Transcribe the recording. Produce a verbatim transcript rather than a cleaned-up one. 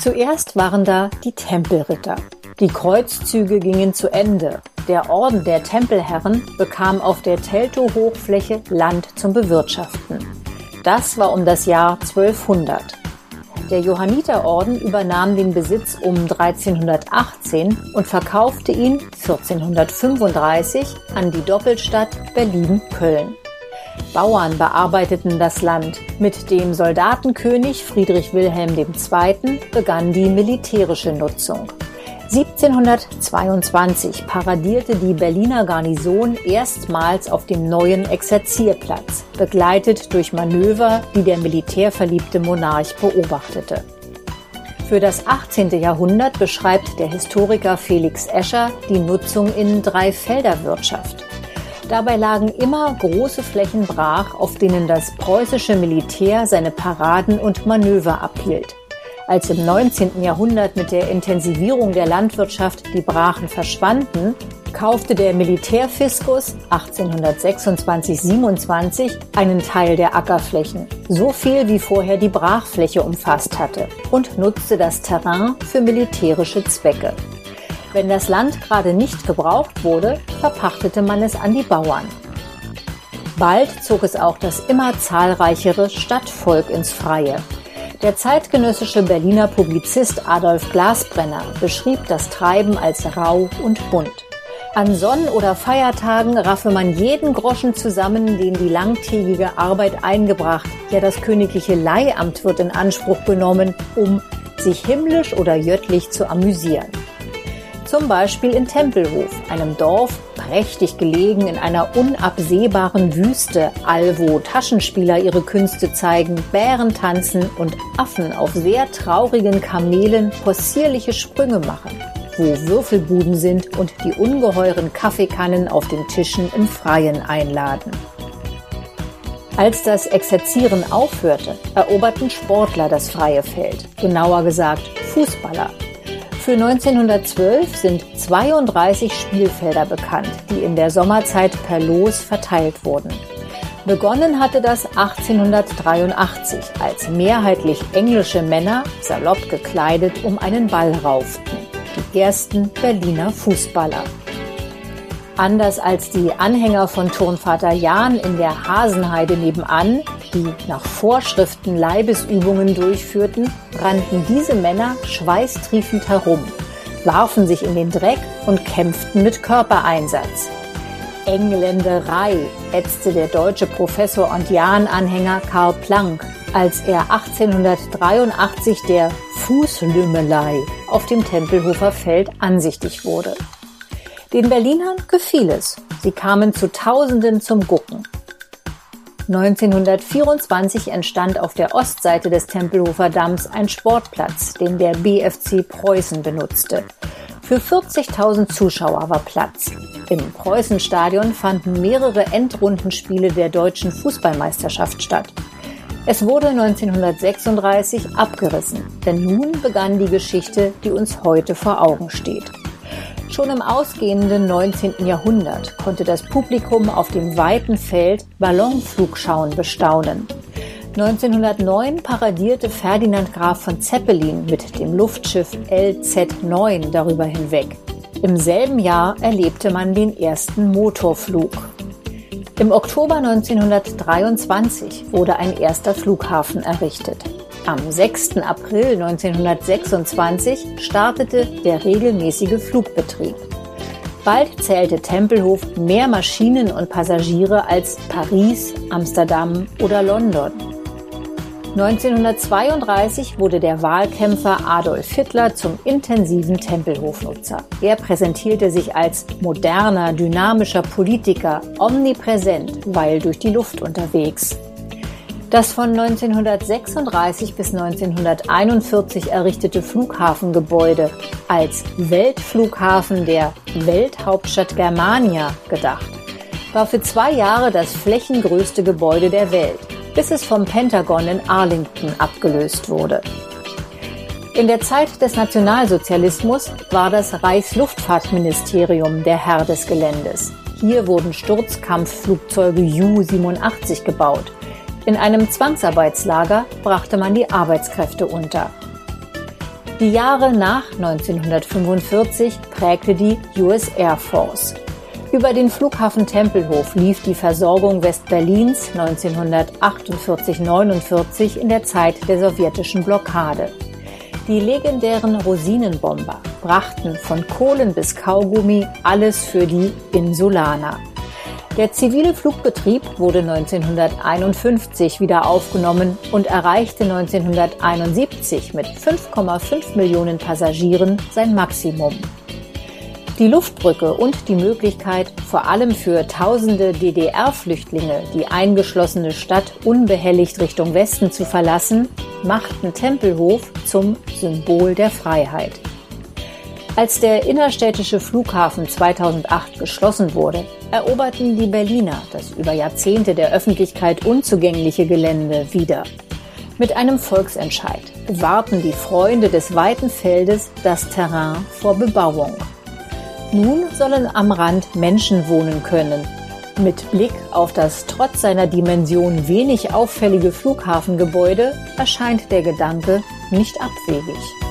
Zuerst waren da die Tempelritter. Die Kreuzzüge gingen zu Ende. Der Orden der Tempelherren bekam auf der Teltow-Hochfläche Land zum Bewirtschaften. Das war um das Jahr zwölfhundert. Der Johanniterorden übernahm den Besitz um dreizehnhundertachtzehn und verkaufte ihn vierzehnhundertfünfunddreißig an die Doppelstadt Berlin-Köln. Bauern bearbeiteten das Land. Mit dem Soldatenkönig Friedrich Wilhelm der Zweite. Begann die militärische Nutzung. siebzehnhundertzweiundzwanzig paradierte die Berliner Garnison erstmals auf dem neuen Exerzierplatz, begleitet durch Manöver, die der militärverliebte Monarch beobachtete. Für das achtzehnte Jahrhundert beschreibt der Historiker Felix Escher die Nutzung in Dreifelderwirtschaft. Dabei lagen immer große Flächen brach, auf denen das preußische Militär seine Paraden und Manöver abhielt. Als im neunzehnten Jahrhundert mit der Intensivierung der Landwirtschaft die Brachen verschwanden, kaufte der Militärfiskus achtzehnhundertsechsundzwanzig siebenundzwanzig einen Teil der Ackerflächen, so viel wie vorher die Brachfläche umfasst hatte, und nutzte das Terrain für militärische Zwecke. Wenn das Land gerade nicht gebraucht wurde, verpachtete man es an die Bauern. Bald zog es auch das immer zahlreichere Stadtvolk ins Freie. Der zeitgenössische Berliner Publizist Adolf Glasbrenner beschrieb das Treiben als rau und bunt. An Sonn- oder Feiertagen raffe man jeden Groschen zusammen, den die langtägige Arbeit eingebracht, ja das königliche Leihamt wird in Anspruch genommen, um sich himmlisch oder göttlich zu amüsieren. Zum Beispiel in Tempelhof, einem Dorf, prächtig gelegen in einer unabsehbaren Wüste, allwo Taschenspieler ihre Künste zeigen, Bären tanzen und Affen auf sehr traurigen Kamelen possierliche Sprünge machen, wo Würfelbuden sind und die ungeheuren Kaffeekannen auf den Tischen im Freien einladen. Als das Exerzieren aufhörte, eroberten Sportler das freie Feld, genauer gesagt Fußballer. Für neunzehnhundertzwölf sind zweiunddreißig Spielfelder bekannt, die in der Sommerzeit per Los verteilt wurden. Begonnen hatte das achtzehnhundertdreiundachtzig, als mehrheitlich englische Männer, salopp gekleidet, um einen Ball rauften. Die ersten Berliner Fußballer. Anders als die Anhänger von Turnvater Jahn in der Hasenheide nebenan, die nach Vorschriften Leibesübungen durchführten, rannten diese Männer schweißtriefend herum, warfen sich in den Dreck und kämpften mit Körpereinsatz. Engländerei, ätzte der deutsche Professor und Jahn-Anhänger Karl Planck, als er achtzehnhundertdreiundachtzig der Fußlümmelei auf dem Tempelhofer Feld ansichtig wurde. Den Berlinern gefiel es. Sie kamen zu Tausenden zum Gucken. neunzehnhundertvierundzwanzig entstand auf der Ostseite des Tempelhofer Damms ein Sportplatz, den der B F C Preußen benutzte. Für vierzigtausend Zuschauer war Platz. Im Preußenstadion fanden mehrere Endrundenspiele der deutschen Fußballmeisterschaft statt. Es wurde neunzehnhundertsechsunddreißig abgerissen, denn nun begann die Geschichte, die uns heute vor Augen steht. Schon im ausgehenden neunzehnten Jahrhundert konnte das Publikum auf dem weiten Feld Ballonflugschauen bestaunen. neunzehnhundertneun paradierte Ferdinand Graf von Zeppelin mit dem Luftschiff L Z neun darüber hinweg. Im selben Jahr erlebte man den ersten Motorflug. Im Oktober neunzehnhundertdreiundzwanzig wurde ein erster Flughafen errichtet. Am sechsten April neunzehnhundertsechsundzwanzig startete der regelmäßige Flugbetrieb. Bald zählte Tempelhof mehr Maschinen und Passagiere als Paris, Amsterdam oder London. neunzehnhundertzweiunddreißig wurde der Wahlkämpfer Adolf Hitler zum intensiven Tempelhofnutzer. Er präsentierte sich als moderner, dynamischer Politiker, omnipräsent, weil durch die Luft unterwegs. Das von neunzehnhundertsechsunddreißig bis neunzehnhunderteinundvierzig errichtete Flughafengebäude als Weltflughafen der Welthauptstadt Germania gedacht, war für zwei Jahre das flächengrößte Gebäude der Welt, bis es vom Pentagon in Arlington abgelöst wurde. In der Zeit des Nationalsozialismus war das Reichsluftfahrtministerium der Herr des Geländes. Hier wurden Sturzkampfflugzeuge Ju siebenundachtzig gebaut. In einem Zwangsarbeitslager brachte man die Arbeitskräfte unter. Die Jahre nach neunzehnhundertfünfundvierzig prägte die U S Air Force. Über den Flughafen Tempelhof lief die Versorgung Westberlins neunzehnhundertachtundvierzig neunundvierzig in der Zeit der sowjetischen Blockade. Die legendären Rosinenbomber brachten von Kohlen bis Kaugummi alles für die Insulaner. Der zivile Flugbetrieb wurde neunzehnhunderteinundfünfzig wieder aufgenommen und erreichte neunzehnhunderteinundsiebzig mit fünf Komma fünf Millionen Passagieren sein Maximum. Die Luftbrücke und die Möglichkeit, vor allem für tausende D D R-Flüchtlinge die eingeschlossene Stadt unbehelligt Richtung Westen zu verlassen, machten Tempelhof zum Symbol der Freiheit. Als der innerstädtische Flughafen zweitausendacht geschlossen wurde, eroberten die Berliner das über Jahrzehnte der Öffentlichkeit unzugängliche Gelände wieder. Mit einem Volksentscheid bewahrten die Freunde des weiten Feldes das Terrain vor Bebauung. Nun sollen am Rand Menschen wohnen können. Mit Blick auf das trotz seiner Dimension wenig auffällige Flughafengebäude erscheint der Gedanke nicht abwegig.